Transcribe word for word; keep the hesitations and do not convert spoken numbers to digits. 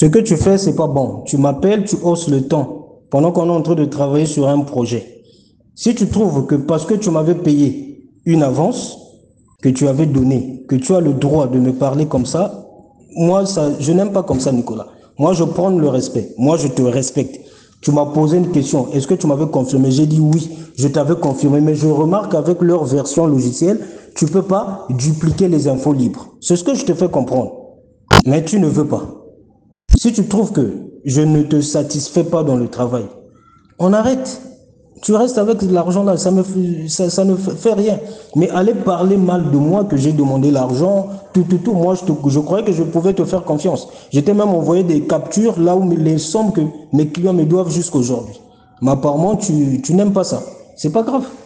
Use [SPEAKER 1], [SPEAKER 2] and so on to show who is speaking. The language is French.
[SPEAKER 1] Ce que tu fais, c'est pas bon. Tu m'appelles, tu hausses le temps pendant qu'on est en train de travailler sur un projet. Si tu trouves que parce que tu m'avais payé une avance que tu avais donnée, que tu as le droit de me parler comme ça, moi, ça, je n'aime pas comme ça, Nicolas. Moi, je prends le respect. Moi, je te respecte. Tu m'as posé une question. Est-ce que tu m'avais confirmé? J'ai dit oui, je t'avais confirmé. Mais je remarque qu'avec leur version logicielle, tu ne peux pas dupliquer les infos libres. C'est ce que je te fais comprendre. Mais tu ne veux pas. Si tu trouves que je ne te satisfais pas dans le travail, on arrête. Tu restes avec l'argent là, ça, me, ça, ça ne fait rien. Mais aller parler mal de moi, que j'ai demandé l'argent, tout, tout, tout, moi je, te, je croyais que je pouvais te faire confiance. J'étais même envoyé des captures là où les sommes que mes clients me doivent jusqu'aujourd'hui. Mais apparemment, tu, tu n'aimes pas ça. C'est pas grave.